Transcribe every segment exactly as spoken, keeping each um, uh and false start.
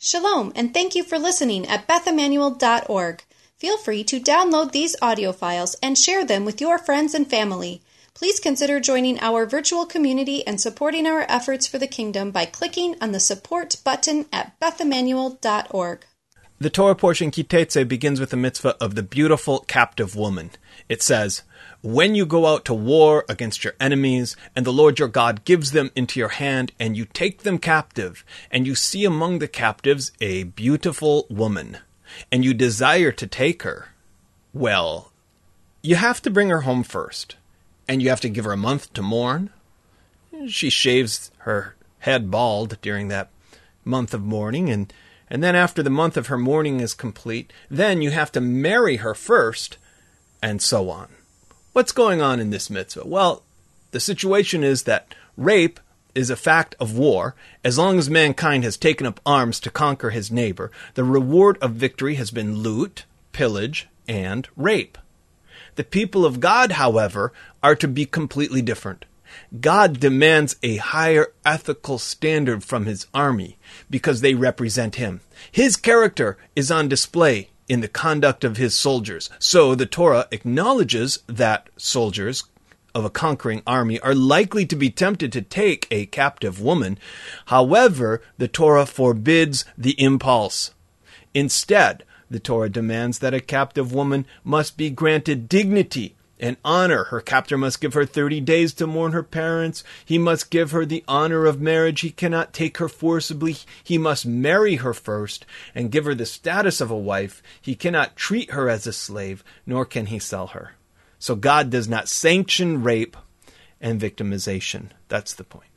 Shalom, and thank you for listening at beth emmanuel dot org. Feel free to download these audio files and share them with your friends and family. Please consider joining our virtual community and supporting our efforts for the kingdom by clicking on the support button at beth emmanuel dot org. The Torah portion Kitetse begins with the mitzvah of the beautiful captive woman. It says, "When you go out to war against your enemies, and the Lord your God gives them into your hand, and you take them captive, and you see among the captives a beautiful woman, and you desire to take her, well, you have to bring her home first, and you have to give her a month to mourn." She shaves her head bald during that month of mourning, and, and then after the month of her mourning is complete, then you have to marry her first, and so on. What's going on in this mitzvah? Well, the situation is that rape is a fact of war. As long as mankind has taken up arms to conquer his neighbor, the reward of victory has been loot, pillage, and rape. The people of God, however, are to be completely different. God demands a higher ethical standard from his army because they represent him. His character is on display in the conduct of his soldiers. So the Torah acknowledges that soldiers of a conquering army are likely to be tempted to take a captive woman. However, the Torah forbids the impulse. Instead, the Torah demands that a captive woman must be granted dignity and honor. Her captor must give her thirty days to mourn her parents. He must give her the honor of marriage. He cannot take her forcibly. He must marry her first and give her the status of a wife. He cannot treat her as a slave, nor can he sell her. So God does not sanction rape and victimization. That's the point.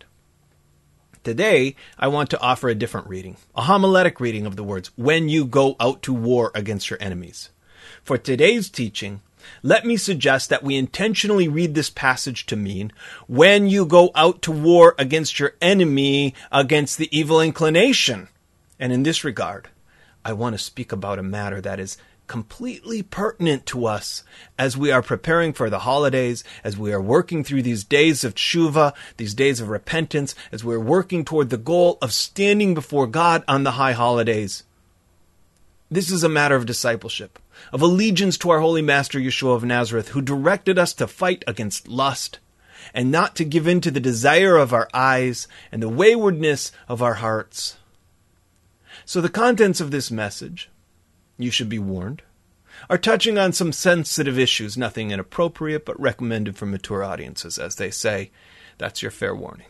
Today, I want to offer a different reading, a homiletic reading of the words, "when you go out to war against your enemies." For today's teaching, let me suggest that we intentionally read this passage to mean, when you go out to war against your enemy, against the evil inclination. And in this regard, I want to speak about a matter that is completely pertinent to us as we are preparing for the holidays, as we are working through these days of tshuva, these days of repentance, as we're working toward the goal of standing before God on the high holidays. This is a matter of discipleship, of allegiance to our Holy Master Yeshua of Nazareth, who directed us to fight against lust and not to give in to the desire of our eyes and the waywardness of our hearts. So the contents of this message, you should be warned, are touching on some sensitive issues, nothing inappropriate, but recommended for mature audiences, as they say. That's your fair warning.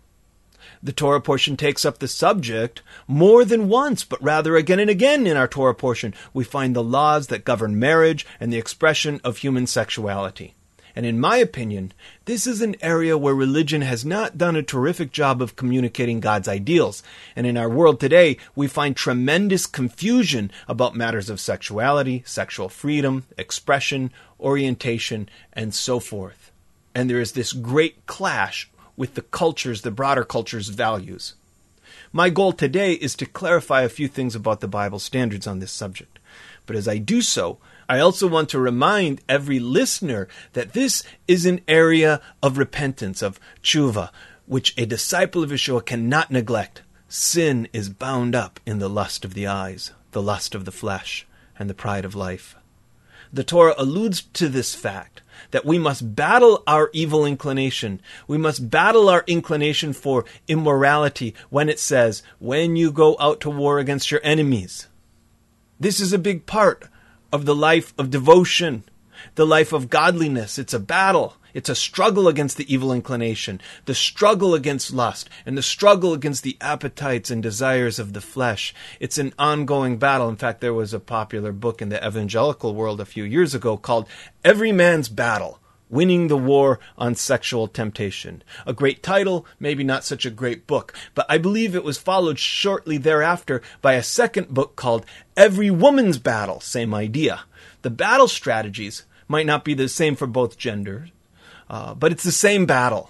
The Torah portion takes up the subject more than once, but rather again and again in our Torah portion. We find the laws that govern marriage and the expression of human sexuality. And in my opinion, this is an area where religion has not done a terrific job of communicating God's ideals. And in our world today, we find tremendous confusion about matters of sexuality, sexual freedom, expression, orientation, and so forth. And there is this great clash with the culture's, the broader culture's values. My goal today is to clarify a few things about the Bible standards on this subject. But as I do so, I also want to remind every listener that this is an area of repentance, of tshuva, which a disciple of Yeshua cannot neglect. Sin is bound up in the lust of the eyes, the lust of the flesh, and the pride of life. The Torah alludes to this fact, that we must battle our evil inclination. We must battle our inclination for immorality when it says, when you go out to war against your enemies. This is a big part of the life of devotion, the life of godliness. It's a battle. It's a struggle against the evil inclination, the struggle against lust, and the struggle against the appetites and desires of the flesh. It's an ongoing battle. In fact, there was a popular book in the evangelical world a few years ago called Every Man's Battle, Winning the War on Sexual Temptation. A great title, maybe not such a great book, but I believe it was followed shortly thereafter by a second book called Every Woman's Battle, same idea. The battle strategies might not be the same for both genders, Uh, but it's the same battle.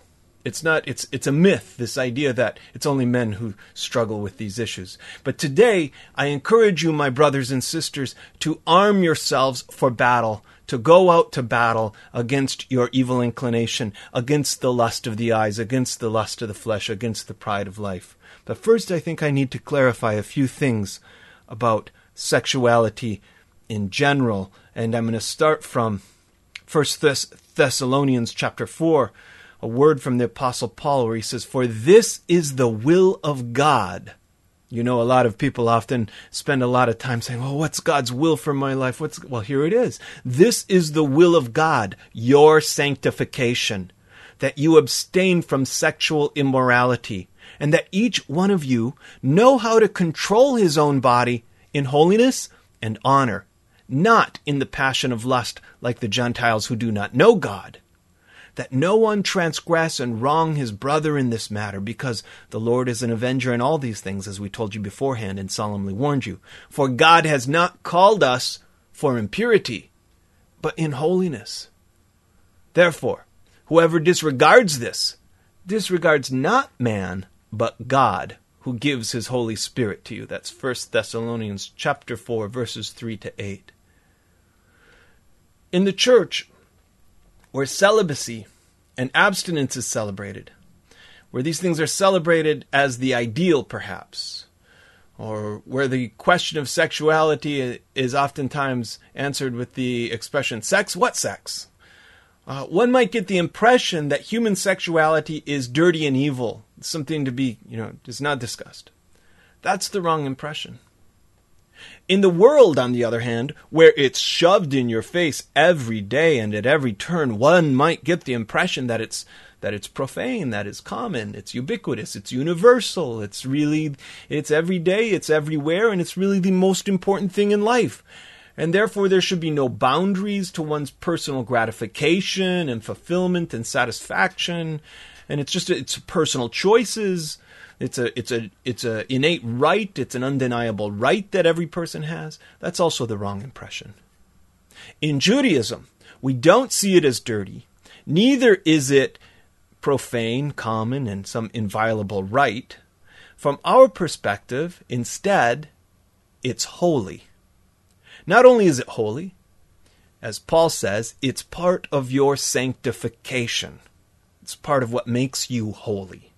It's not, it's, it's a myth, this idea that it's only men who struggle with these issues. But today, I encourage you, my brothers and sisters, to arm yourselves for battle, to go out to battle against your evil inclination, against the lust of the eyes, against the lust of the flesh, against the pride of life. But first, I think I need to clarify a few things about sexuality in general. And I'm going to start from First Thess- Thessalonians chapter four, a word from the Apostle Paul where he says, "For this is the will of God." You know, a lot of people often spend a lot of time saying, "Oh, what's God's will for my life?" What's Well, here it is. This is the will of God, your sanctification, that you abstain from sexual immorality, and that each one of you know how to control his own body in holiness and honor, not in the passion of lust like the Gentiles who do not know God. That no one transgress and wrong his brother in this matter, because the Lord is an avenger in all these things, as we told you beforehand and solemnly warned you. For God has not called us for impurity, but in holiness. Therefore, whoever disregards this, disregards not man, but God, who gives his Holy Spirit to you. That's First Thessalonians chapter four, verses three to eight. In the church, where celibacy and abstinence is celebrated, where these things are celebrated as the ideal, perhaps, or where the question of sexuality is oftentimes answered with the expression, sex? What sex? Uh, one might get the impression that human sexuality is dirty and evil, something to be, you know, is not discussed. That's the wrong impression. In the world, on the other hand, where it's shoved in your face every day and at every turn, one might get the impression that it's that it's profane, that it's common, it's ubiquitous, it's universal, it's really, it's every day, it's everywhere, and it's really the most important thing in life. And therefore there should be no boundaries to one's personal gratification and fulfillment and satisfaction. And it's just, it's personal choices. It's a, it's a, it's a innate right. It's an undeniable right that every person has. That's also the wrong impression. In Judaism, we don't see it as dirty. Neither is it profane, common, and some inviolable right. From our perspective, instead, it's holy. Not only is it holy, as Paul says, it's part of your sanctification. It's part of what makes you holy.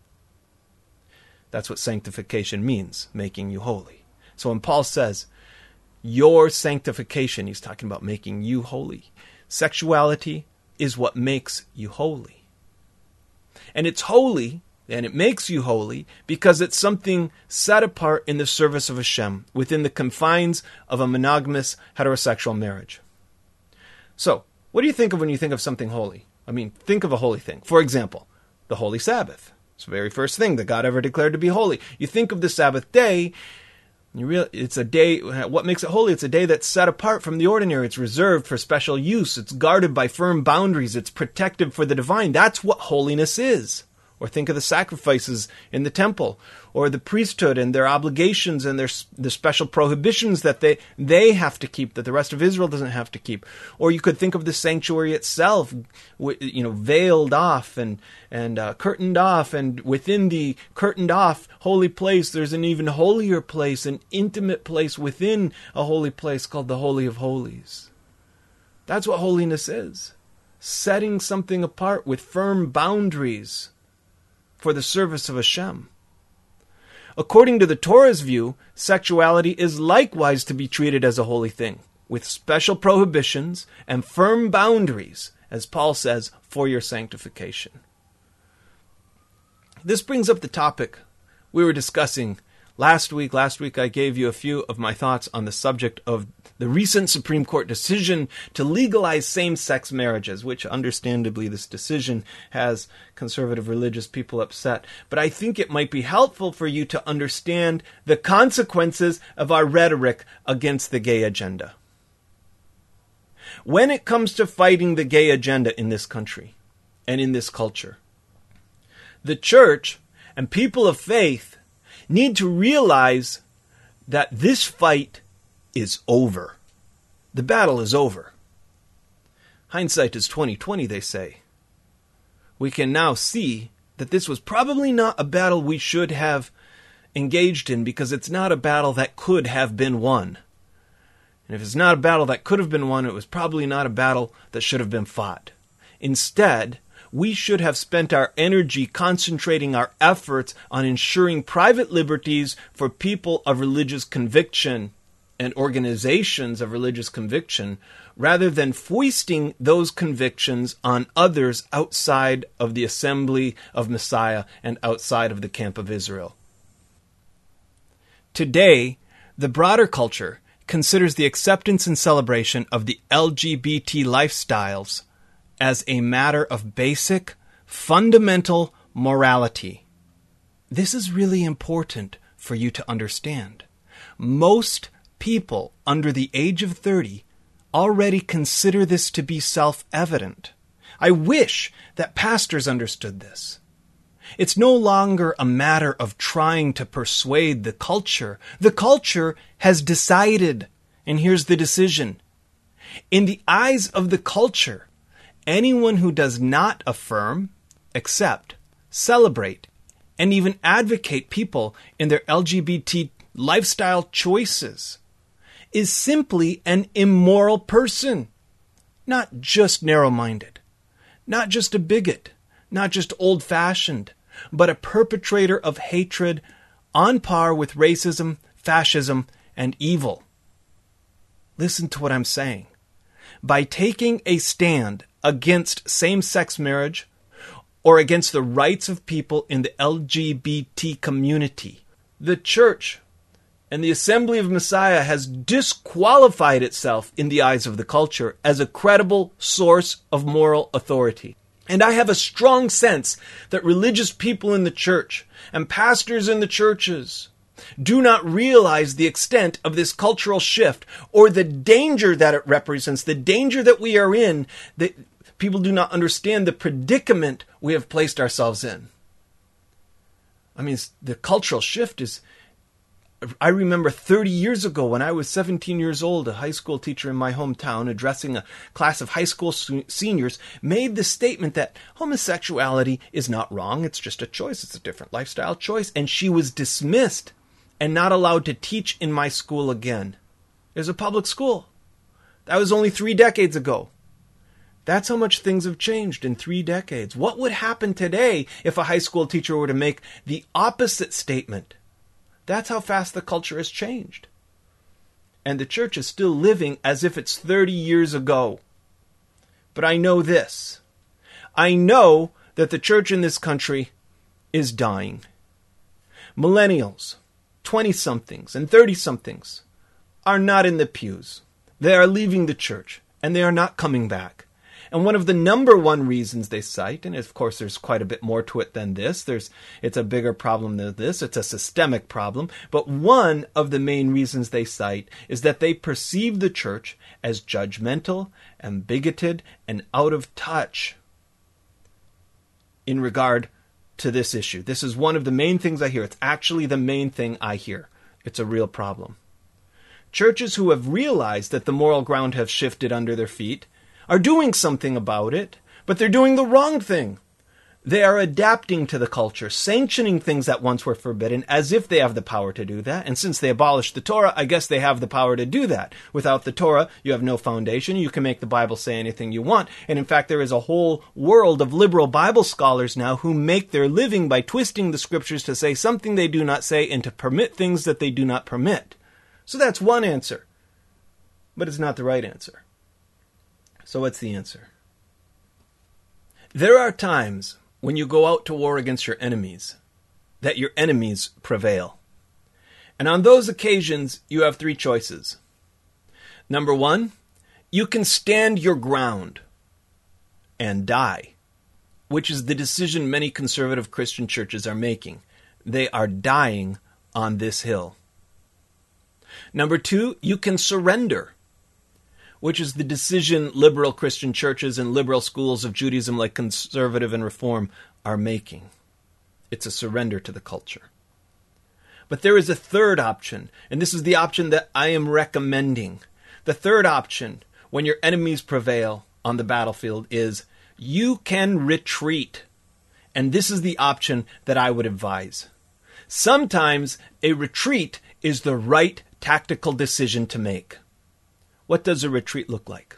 That's what sanctification means, making you holy. So when Paul says, your sanctification, he's talking about making you holy. Sexuality is what makes you holy. And it's holy, and it makes you holy, because it's something set apart in the service of Hashem, within the confines of a monogamous heterosexual marriage. So, what do you think of when you think of something holy? I mean, think of a holy thing. For example, the Holy Sabbath. It's the very first thing that God ever declared to be holy. You think of the Sabbath day, you real, it's a day, what makes it holy? It's a day that's set apart from the ordinary. It's reserved for special use. It's guarded by firm boundaries. It's protected for the divine. That's what holiness is. Or think of the sacrifices in the temple, or the priesthood and their obligations and their the special prohibitions that they, they have to keep, that the rest of Israel doesn't have to keep. Or you could think of the sanctuary itself, you know, veiled off and, and uh, curtained off, and within the curtained off holy place, there's an even holier place, an intimate place within a holy place called the Holy of Holies. That's what holiness is. Setting something apart with firm boundaries for the service of Hashem. According to the Torah's view, sexuality is likewise to be treated as a holy thing, with special prohibitions and firm boundaries, as Paul says, for your sanctification. This brings up the topic we were discussing last week. Last week I gave you a few of my thoughts on the subject of the recent Supreme Court decision to legalize same-sex marriages, which understandably this decision has conservative religious people upset. But I think it might be helpful for you to understand the consequences of our rhetoric against the gay agenda. When it comes to fighting the gay agenda in this country and in this culture, the church and people of faith need to realize that this fight is over. The battle is over. Hindsight is twenty twenty, they say. We can now see that this was probably not a battle we should have engaged in, because it's not a battle that could have been won. And if it's not a battle that could have been won, it was probably not a battle that should have been fought. Instead, we should have spent our energy concentrating our efforts on ensuring private liberties for people of religious conviction and organizations of religious conviction, rather than foisting those convictions on others outside of the assembly of Messiah and outside of the camp of Israel. Today, the broader culture considers the acceptance and celebration of the L G B T lifestyles as a matter of basic, fundamental morality. This is really important for you to understand. Most people under the age of thirty already consider this to be self-evident. I wish that pastors understood this. It's no longer a matter of trying to persuade the culture. The culture has decided, and here's the decision. In the eyes of the culture, anyone who does not affirm, accept, celebrate, and even advocate people in their L G B T lifestyle choices is simply an immoral person. Not just narrow-minded, not just a bigot, not just old-fashioned, but a perpetrator of hatred on par with racism, fascism, and evil. Listen to what I'm saying. By taking a stand against same-sex marriage or against the rights of people in the L G B T community, the church and the Assembly of Messiah has disqualified itself in the eyes of the culture as a credible source of moral authority. And I have a strong sense that religious people in the church and pastors in the churches do not realize the extent of this cultural shift or the danger that it represents, the danger that we are in, that people do not understand the predicament we have placed ourselves in. I mean, the cultural shift is, I remember thirty years ago when I was seventeen years old, a high school teacher in my hometown addressing a class of high school seniors made the statement that homosexuality is not wrong, it's just a choice, it's a different lifestyle choice, and she was dismissed and not allowed to teach in my school again. It was a public school. That was only three decades ago. That's how much things have changed in three decades. What would happen today if a high school teacher were to make the opposite statement? That's how fast the culture has changed. And the church is still living as if it's thirty years ago. But I know this. I know that the church in this country is dying. Millennials, twenty-somethings, and thirty-somethings are not in the pews. They are leaving the church, and they are not coming back. And one of the number one reasons they cite, and of course there's quite a bit more to it than this, there's it's a bigger problem than this, it's a systemic problem, but one of the main reasons they cite is that they perceive the church as judgmental and bigoted and out of touch in regard to this issue. This is one of the main things I hear. It's actually the main thing I hear. It's a real problem. Churches who have realized that the moral ground has shifted under their feet are doing something about it, but they're doing the wrong thing. They are adapting to the culture, sanctioning things that once were forbidden as if they have the power to do that. And since they abolished the Torah, I guess they have the power to do that. Without the Torah, you have no foundation. You can make the Bible say anything you want. And in fact, there is a whole world of liberal Bible scholars now who make their living by twisting the scriptures to say something they do not say and to permit things that they do not permit. So that's one answer. But it's not the right answer. So what's the answer? There are times when you go out to war against your enemies that your enemies prevail. And on those occasions, you have three choices. Number one, you can stand your ground and die, which is the decision many conservative Christian churches are making. They are dying on this hill. Number two, you can surrender, which is the decision liberal Christian churches and liberal schools of Judaism like conservative and reform are making. It's a surrender to the culture. But there is a third option, and this is the option that I am recommending. The third option, when your enemies prevail on the battlefield, is you can retreat And this is the option that I would advise. Sometimes a retreat is the right tactical decision to make. What does a retreat look like?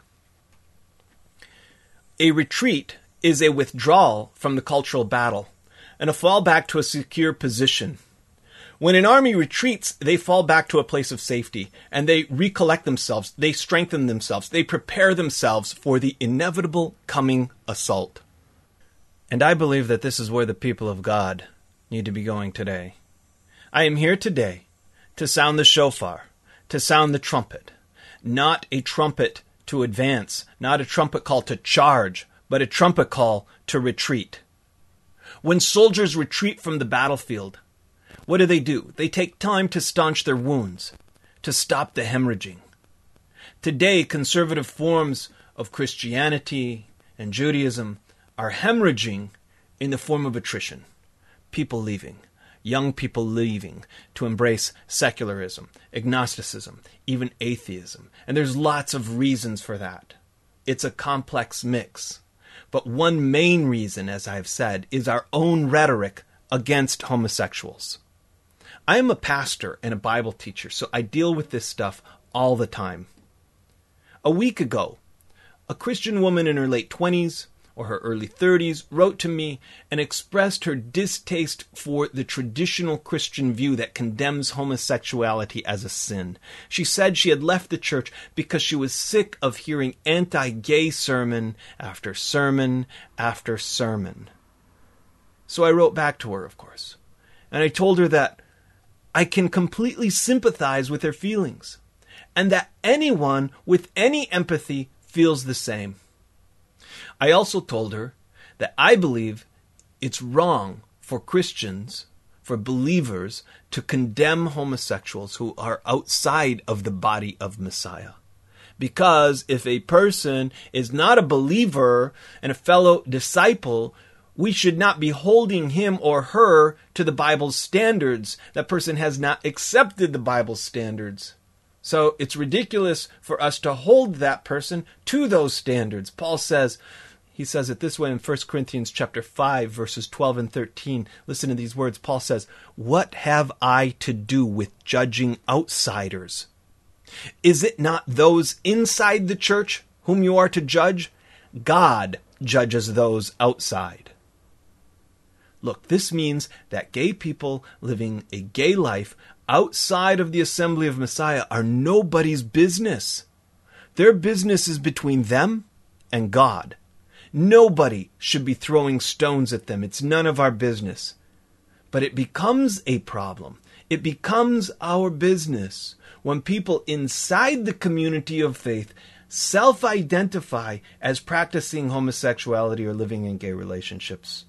A retreat is a withdrawal from the cultural battle and a fall back to a secure position. When an army retreats, they fall back to a place of safety and they recollect themselves, they strengthen themselves, they prepare themselves for the inevitable coming assault. And I believe that this is where the people of God need to be going today. I am here today to sound the shofar, to sound the trumpet, not a trumpet to advance, not a trumpet call to charge, but a trumpet call to retreat. When soldiers retreat from the battlefield, what do they do? They take time to staunch their wounds, to stop the hemorrhaging. Today, conservative forms of Christianity and Judaism are hemorrhaging in the form of attrition. People leaving, young people leaving to embrace secularism, agnosticism, even atheism. And there's lots of reasons for that. It's a complex mix. But one main reason, as I've said, is our own rhetoric against homosexuals. I am a pastor and a Bible teacher, so I deal with this stuff all the time. A week ago, a Christian woman in her late twenties or her early thirties wrote to me and expressed her distaste for the traditional Christian view that condemns homosexuality as a sin. She said she had left the church because she was sick of hearing anti-gay sermon after sermon after sermon. So I wrote back to her, of course, and I told her that I can completely sympathize with her feelings, and that anyone with any empathy feels the same. I also told her that I believe it's wrong for Christians, for believers, to condemn homosexuals who are outside of the body of Messiah. Because if a person is not a believer and a fellow disciple, we should not be holding him or her to the Bible's standards. That person has not accepted the Bible's standards. So it's ridiculous for us to hold that person to those standards. Paul says, he says it this way in First Corinthians chapter five, verses twelve and thirteen. Listen to these words. Paul says, "What have I to do with judging outsiders? Is it not those inside the church whom you are to judge? God judges those outside." Look, this means that gay people living a gay life outside of the assembly of Messiah are nobody's business. Their business is between them and God. Nobody should be throwing stones at them. It's none of our business. But it becomes a problem. It becomes our business when people inside the community of faith self-identify as practicing homosexuality or living in gay relationships.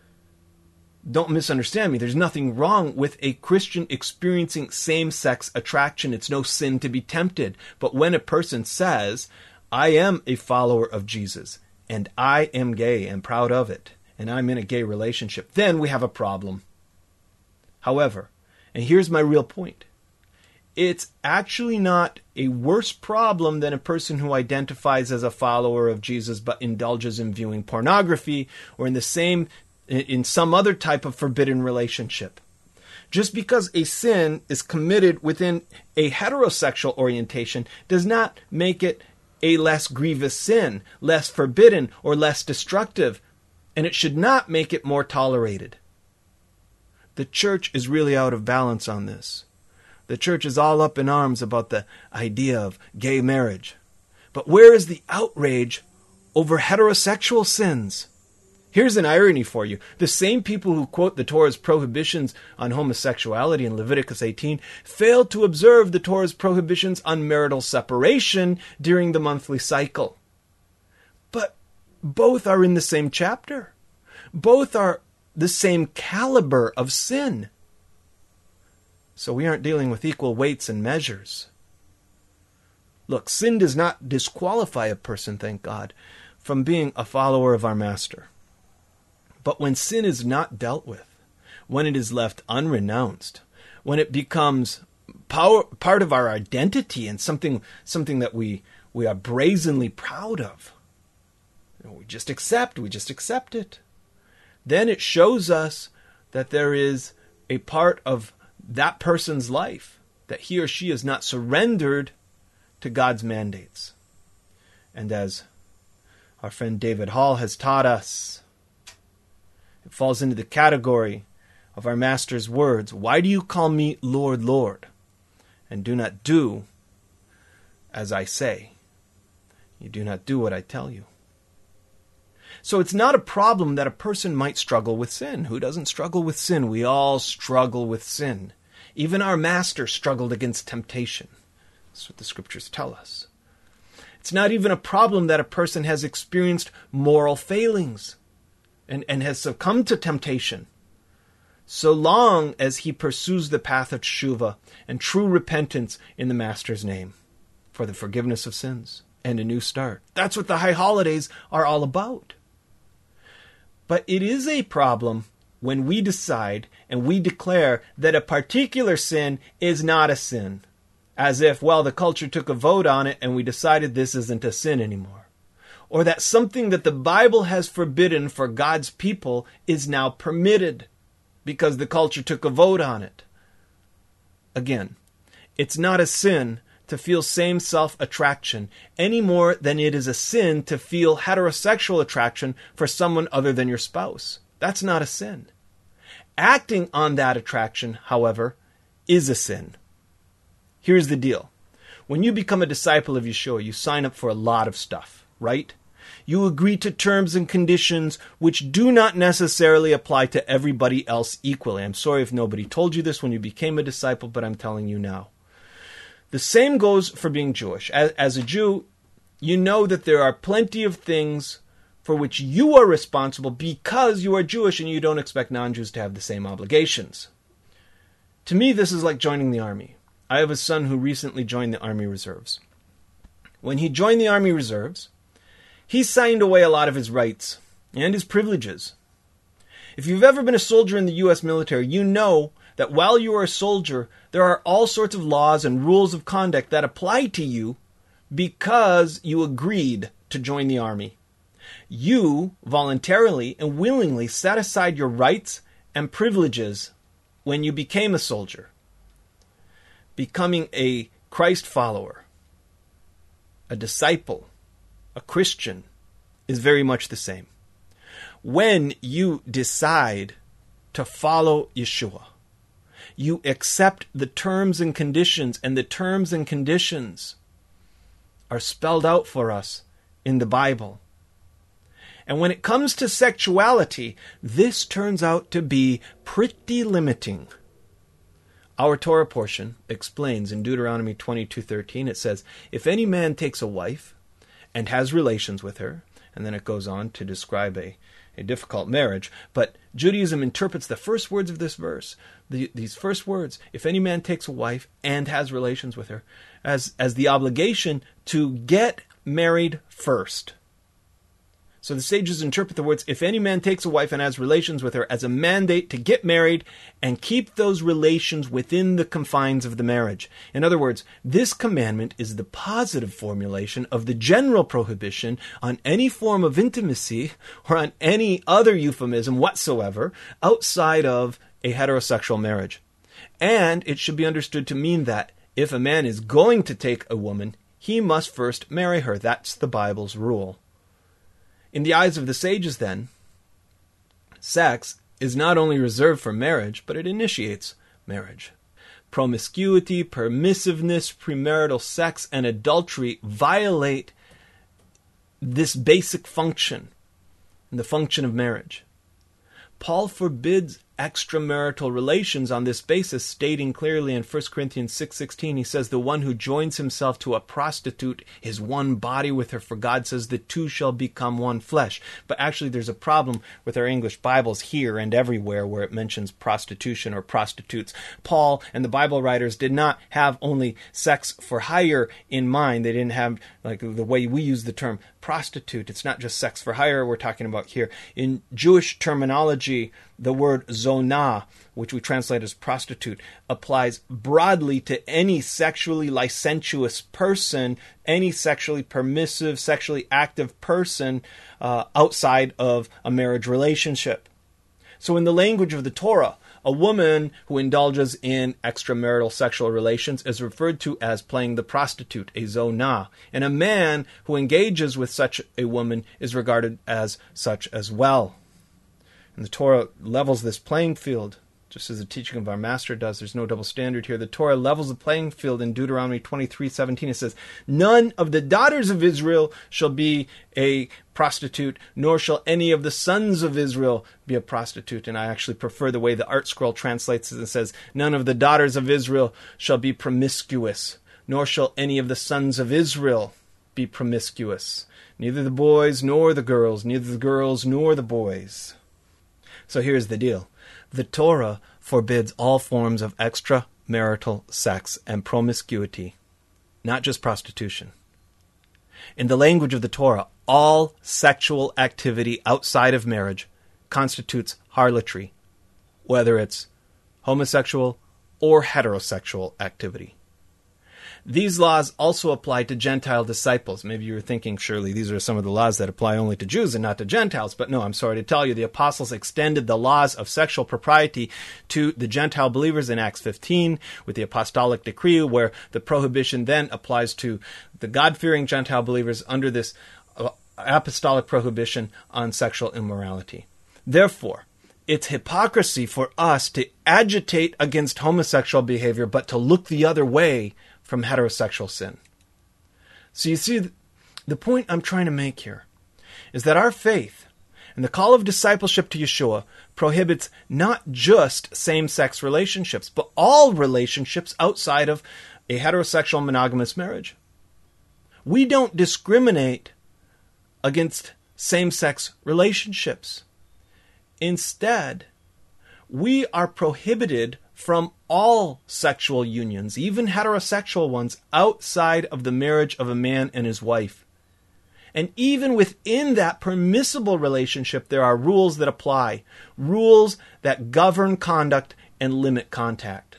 Don't misunderstand me. There's nothing wrong with a Christian experiencing same-sex attraction. It's no sin to be tempted. But when a person says, I am a follower of Jesus, and I am gay and proud of it, and I'm in a gay relationship, then we have a problem. However, and here's my real point, it's actually not a worse problem than a person who identifies as a follower of Jesus but indulges in viewing pornography or in the same in some other type of forbidden relationship. Just because a sin is committed within a heterosexual orientation does not make it a less grievous sin, less forbidden, or less destructive, and it should not make it more tolerated. The church is really out of balance on this. The church is all up in arms about the idea of gay marriage. But where is the outrage over heterosexual sins? Here's an irony for you. The same people who quote the Torah's prohibitions on homosexuality in Leviticus eighteen failed to observe the Torah's prohibitions on marital separation during the monthly cycle. But both are in the same chapter. Both are the same caliber of sin. So we aren't dealing with equal weights and measures. Look, sin does not disqualify a person, thank God, from being a follower of our Master. But when sin is not dealt with, when it is left unrenounced, when it becomes power, part of our identity and something something that we, we are brazenly proud of, you know, we just accept, we just accept it, then it shows us that there is a part of that person's life that he or she is not surrendered to God's mandates. And as our friend David Hall has taught us, it falls into the category of our Master's words, "Why do you call me Lord, Lord, and do not do as I say? You do not do what I tell you." So it's not a problem that a person might struggle with sin. Who doesn't struggle with sin? We all struggle with sin. Even our Master struggled against temptation. That's what the Scriptures tell us. It's not even a problem that a person has experienced moral failings and, and has succumbed to temptation, so long as he pursues the path of teshuvah and true repentance in the Master's name for the forgiveness of sins and a new start. That's what the high holidays are all about. But it is a problem when we decide and we declare that a particular sin is not a sin. As if, well, the culture took a vote on it and we decided this isn't a sin anymore. Or that something that the Bible has forbidden for God's people is now permitted because the culture took a vote on it. Again, it's not a sin to feel same self-attraction any more than it is a sin to feel heterosexual attraction for someone other than your spouse. That's not a sin. Acting on that attraction, however, is a sin. Here's the deal. When you become a disciple of Yeshua, you sign up for a lot of stuff, right? You agree to terms and conditions which do not necessarily apply to everybody else equally. I'm sorry if nobody told you this when you became a disciple, but I'm telling you now. The same goes for being Jewish. As, as a Jew, you know that there are plenty of things for which you are responsible because you are Jewish and you don't expect non-Jews to have the same obligations. To me, this is like joining the army. I have a son who recently joined the Army Reserves. When he joined the Army Reserves, he signed away a lot of his rights and his privileges. If you've ever been a soldier in the U S military, you know that while you are a soldier, there are all sorts of laws and rules of conduct that apply to you because you agreed to join the army. You voluntarily and willingly set aside your rights and privileges when you became a soldier. Becoming a Christ follower, a disciple, a Christian is very much the same. When you decide to follow Yeshua, you accept the terms and conditions, and the terms and conditions are spelled out for us in the Bible. And when it comes to sexuality, this turns out to be pretty limiting. Our Torah portion explains in Deuteronomy twenty-two thirteen, it says, "If any man takes a wife and has relations with her," and then it goes on to describe a, a difficult marriage, but Judaism interprets the first words of this verse, the, these first words, "if any man takes a wife and has relations with her," as, as the obligation to get married first. So the sages interpret the words, "if any man takes a wife and has relations with her," as a mandate to get married and keep those relations within the confines of the marriage. In other words, this commandment is the positive formulation of the general prohibition on any form of intimacy or on any other euphemism whatsoever outside of a heterosexual marriage. And it should be understood to mean that if a man is going to take a woman, he must first marry her. That's the Bible's rule. In the eyes of the sages, then, sex is not only reserved for marriage, but it initiates marriage. Promiscuity, permissiveness, premarital sex, and adultery violate this basic function, the function of marriage. Paul forbids extramarital relations on this basis, stating clearly in First Corinthians six sixteen, he says, "The one who joins himself to a prostitute is one body with her, for God says the two shall become one flesh." But actually there's a problem with our English Bibles here and everywhere where it mentions prostitution or prostitutes. Paul and the Bible writers did not have only sex for hire in mind. They didn't have, like the way we use the term prostitute. It's not just sex for hire we're talking about here. In Jewish terminology, the word zonah, which we translate as prostitute, applies broadly to any sexually licentious person, any sexually permissive, sexually active person uh, outside of a marriage relationship. So in the language of the Torah, a woman who indulges in extramarital sexual relations is referred to as playing the prostitute, a zonah, and a man who engages with such a woman is regarded as such as well. And the Torah levels this playing field, just as the teaching of our Master does. There's no double standard here. The Torah levels the playing field in Deuteronomy twenty-three seventeen. It says, "None of the daughters of Israel shall be a prostitute, nor shall any of the sons of Israel be a prostitute." And I actually prefer the way the Art Scroll translates it and says, "None of the daughters of Israel shall be promiscuous, nor shall any of the sons of Israel be promiscuous. Neither the boys nor the girls, neither the girls nor the boys." So here's the deal. The Torah forbids all forms of extramarital sex and promiscuity, not just prostitution. In the language of the Torah, all sexual activity outside of marriage constitutes harlotry, whether it's homosexual or heterosexual activity. These laws also apply to Gentile disciples. Maybe you were thinking, surely these are some of the laws that apply only to Jews and not to Gentiles. But no, I'm sorry to tell you, the apostles extended the laws of sexual propriety to the Gentile believers in Acts fifteen with the apostolic decree, where the prohibition then applies to the God-fearing Gentile believers under this apostolic prohibition on sexual immorality. Therefore, it's hypocrisy for us to agitate against homosexual behavior, but to look the other way from heterosexual sin. So you see, the point I'm trying to make here is that our faith and the call of discipleship to Yeshua prohibits not just same-sex relationships, but all relationships outside of a heterosexual monogamous marriage. We don't discriminate against same-sex relationships. Instead, we are prohibited from all sexual unions, even heterosexual ones, outside of the marriage of a man and his wife. And even within that permissible relationship, there are rules that apply, rules that govern conduct and limit contact.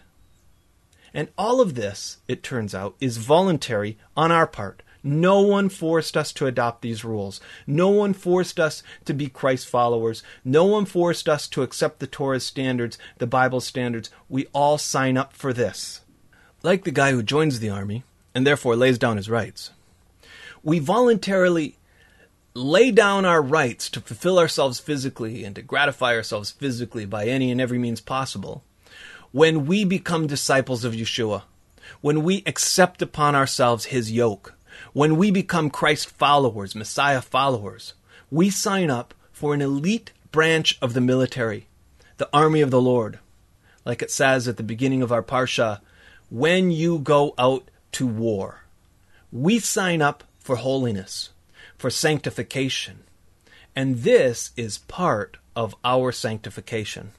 And all of this, it turns out, is voluntary on our part. No one forced us to adopt these rules. No one forced us to be Christ followers. No one forced us to accept the Torah's standards, the Bible's standards. We all sign up for this. Like the guy who joins the army and therefore lays down his rights. We voluntarily lay down our rights to fulfill ourselves physically and to gratify ourselves physically by any and every means possible when we become disciples of Yeshua, when we accept upon ourselves his yoke. When we become Christ followers, Messiah followers, we sign up for an elite branch of the military, the army of the Lord. Like it says at the beginning of our Parsha, when you go out to war, we sign up for holiness, for sanctification. And this is part of our sanctification.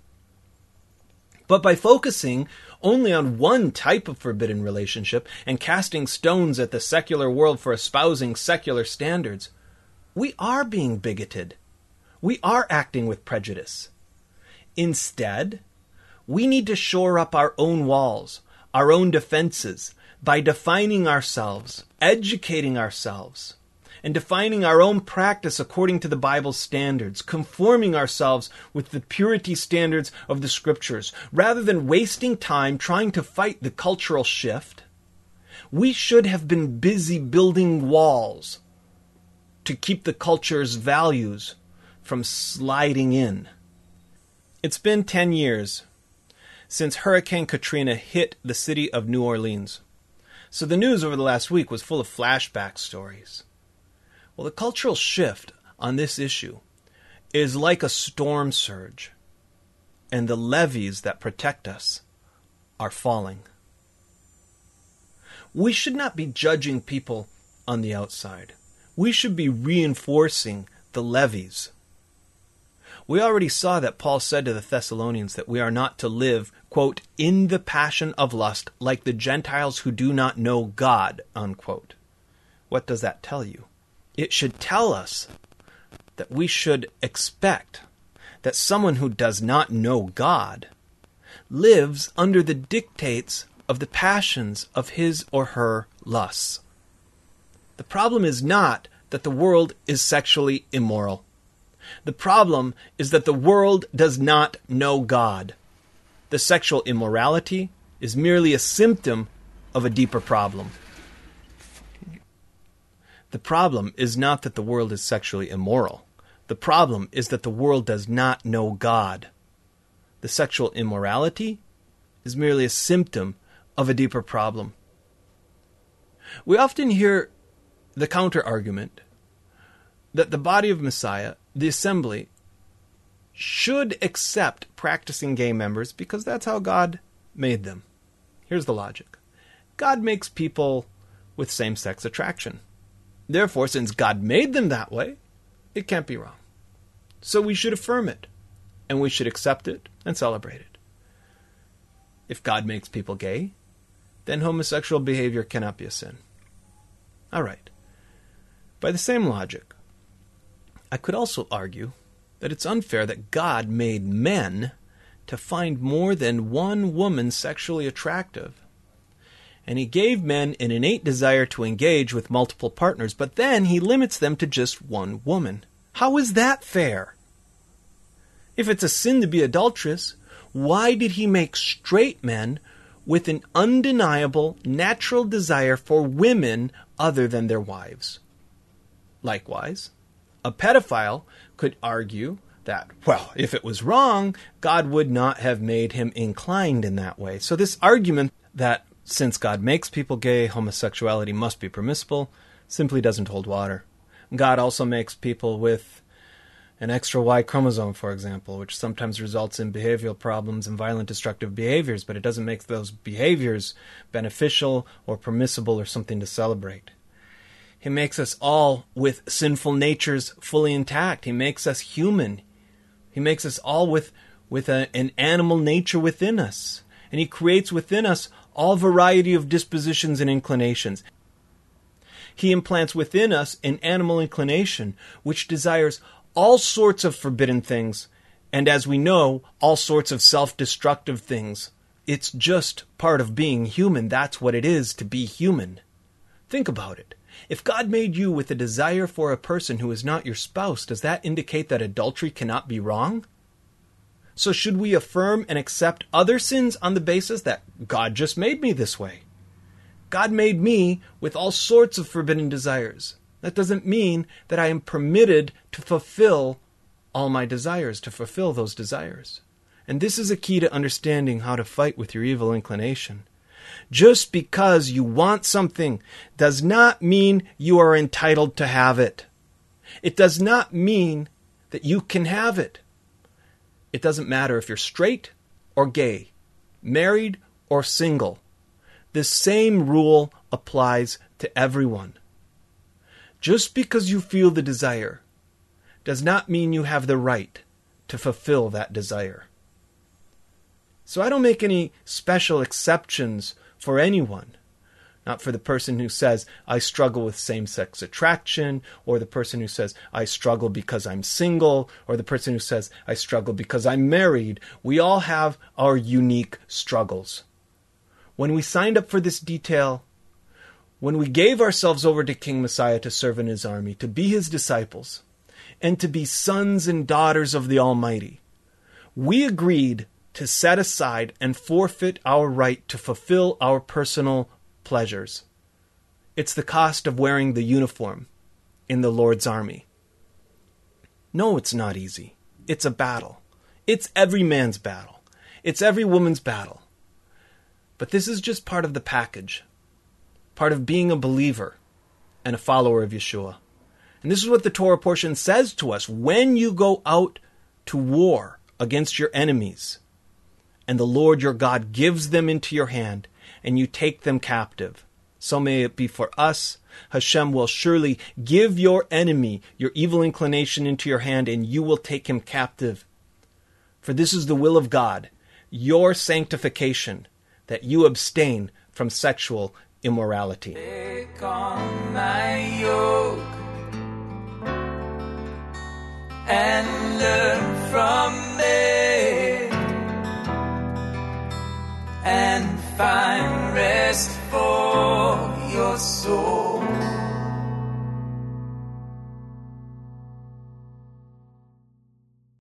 But by focusing only on one type of forbidden relationship and casting stones at the secular world for espousing secular standards, we are being bigoted. We are acting with prejudice. Instead, we need to shore up our own walls, our own defenses, by defining ourselves, educating ourselves, and defining our own practice according to the Bible's standards, conforming ourselves with the purity standards of the Scriptures. Rather than wasting time trying to fight the cultural shift, we should have been busy building walls to keep the culture's values from sliding in. It's been ten years since Hurricane Katrina hit the city of New Orleans. So the news over the last week was full of flashback stories. Well, the cultural shift on this issue is like a storm surge, and the levees that protect us are falling. We should not be judging people on the outside. We should be reinforcing the levees. We already saw that Paul said to the Thessalonians that we are not to live, quote, in the passion of lust like the Gentiles who do not know God, unquote. What does that tell you? It should tell us that we should expect that someone who does not know God lives under the dictates of the passions of his or her lusts. The problem is not that the world is sexually immoral. The problem is that the world does not know God. The sexual immorality is merely a symptom of a deeper problem. The problem is not that the world is sexually immoral. The problem is that the world does not know God. The sexual immorality is merely a symptom of a deeper problem. We often hear the counter-argument that the body of Messiah, the assembly, should accept practicing gay members because that's how God made them. Here's the logic. God makes people with same-sex attraction. Therefore, since God made them that way, it can't be wrong. So we should affirm it, and we should accept it and celebrate it. If God makes people gay, then homosexual behavior cannot be a sin. All right. By the same logic, I could also argue that it's unfair that God made men to find more than one woman sexually attractive. And he gave men an innate desire to engage with multiple partners, but then he limits them to just one woman. How is that fair? If it's a sin to be adulterous, why did he make straight men with an undeniable natural desire for women other than their wives? Likewise, a pedophile could argue that, well, if it was wrong, God would not have made him inclined in that way. So this argument that since God makes people gay, homosexuality must be permissible, simply doesn't hold water. God also makes people with an extra Y chromosome, for example, which sometimes results in behavioral problems and violent destructive behaviors, but it doesn't make those behaviors beneficial or permissible or something to celebrate. He makes us all with sinful natures fully intact. He makes us human. He makes us all with, with a, an animal nature within us. And he creates within us all variety of dispositions and inclinations. He implants within us an animal inclination which desires all sorts of forbidden things, and as we know, all sorts of self-destructive things. It's just part of being human. That's what it is to be human. Think about it. If God made you with a desire for a person who is not your spouse, does that indicate that adultery cannot be wrong? So should we affirm and accept other sins on the basis that God just made me this way? God made me with all sorts of forbidden desires. That doesn't mean that I am permitted to fulfill all my desires, to fulfill those desires. And this is a key to understanding how to fight with your evil inclination. Just because you want something does not mean you are entitled to have it. It does not mean that you can have it. It doesn't matter if you're straight or gay, married or single. The same rule applies to everyone. Just because you feel the desire does not mean you have the right to fulfill that desire. So I don't make any special exceptions for anyone. Not for the person who says, I struggle with same-sex attraction, or the person who says, I struggle because I'm single, or the person who says, I struggle because I'm married. We all have our unique struggles. When we signed up for this detail, when we gave ourselves over to King Messiah to serve in his army, to be his disciples, and to be sons and daughters of the Almighty, we agreed to set aside and forfeit our right to fulfill our personal pleasures. It's the cost of wearing the uniform in the Lord's army. No, it's not easy. It's a battle. It's every man's battle. It's every woman's battle. But this is just part of the package, part of being a believer and a follower of Yeshua. And this is what the Torah portion says to us. When you go out to war against your enemies, and the Lord your God gives them into your hand, and you take them captive, so may it be for us. Hashem will surely give your enemy your evil inclination into your hand, and you will take him captive. For this is the will of God, your sanctification, that you abstain from sexual immorality. Take on my yoke and learn from me, and find rest for your soul.